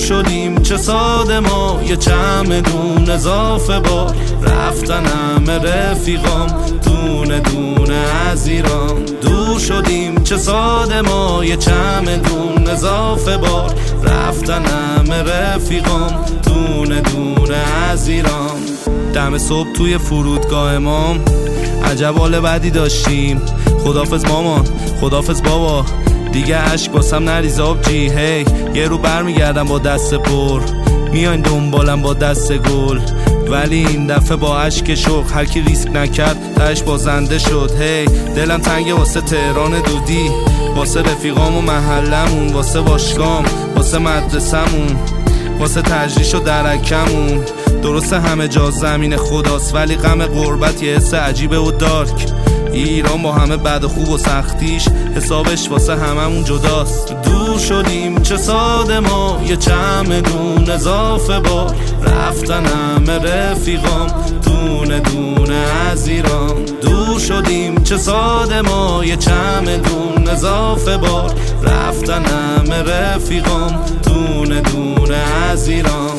شدیم چه ساده ما، یه چمدون اضافه بار رفتن همه رفیقام دونه دونه از ایران. دور شدیم چه ساده ما، یه چمدون اضافه بار رفتن همه رفیقام دونه دونه از ایران. دم صبح توی فرودگاه امام عجب حال بدی داشتیم. خدافظ مامان، خدافظ بابا، دیگه عشق واسم نریز آبجی. هی یه رو برمیگردم با دست پر، میاین دنبالم با دست گل، ولی این دفعه با عشق شوق هر کی ریسک نکرد تهش بازنده شد. هی دلم تنگه واسه تهران دودی، واسه رفیقام و محلمون، واسه باشگام، واسه مدرسمون، واسه تجریش و درکمون. درسته همه جا زمین خداست، ولی غم غربت یه حس عجیبه و دارک. ایران با همه بد و خوب و سختیش حسابش واسه هممون جداست. دور شدیم چه ساده ما، یه چمدون اضافه بار رفتن همه رفیقام دونه دونه از ایران. دور شدیم چه ساده ما، یه چمدون اضافه بار رفتن همه رفیقام دونه دونه از ایران.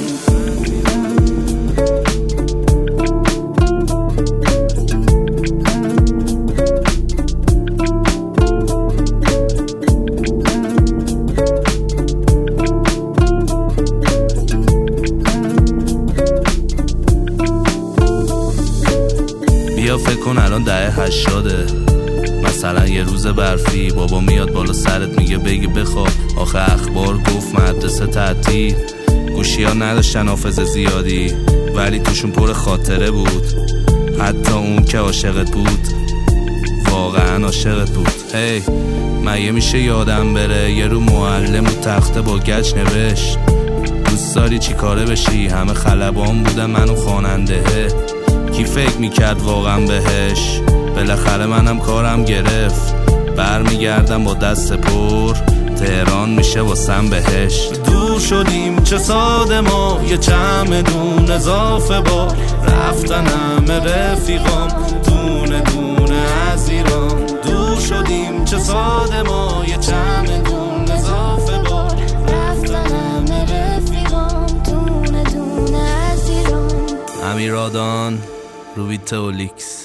بیا فکر کن الان دهه 80، مثلا یه روز برفی، بابا میاد بالا سرت میگه بگی بخواب، آخه اخبار گفت مدرسه تعطیل. گوشی ها نداشتن حافظه زیادی، ولی توشون پر خاطره بود. حتی اون که عاشقت بود واقعا عاشقت بود. هی مگه میشه یادم بره یه رو معلم و تخته با گچ نوشت دوست داری چی کاره بشی؟ همه خلبان بودن منو خواننده. کی فکر میکرد واقعا بهش؟ بالاخره منم کارم گرفت، برمیگردم با دست پر، تهران میشه واسم بهشت. دور شدیم چه ساده ما، یه چمدون اضافه بار رفتن همه رفیقام دونه دونه از ایران. دور شدیم چه ساده ما، یه چمدون اضافه بار رفتن همه رفیقام دونه دونه از ایران. امیرادان، روبیت اولیکس.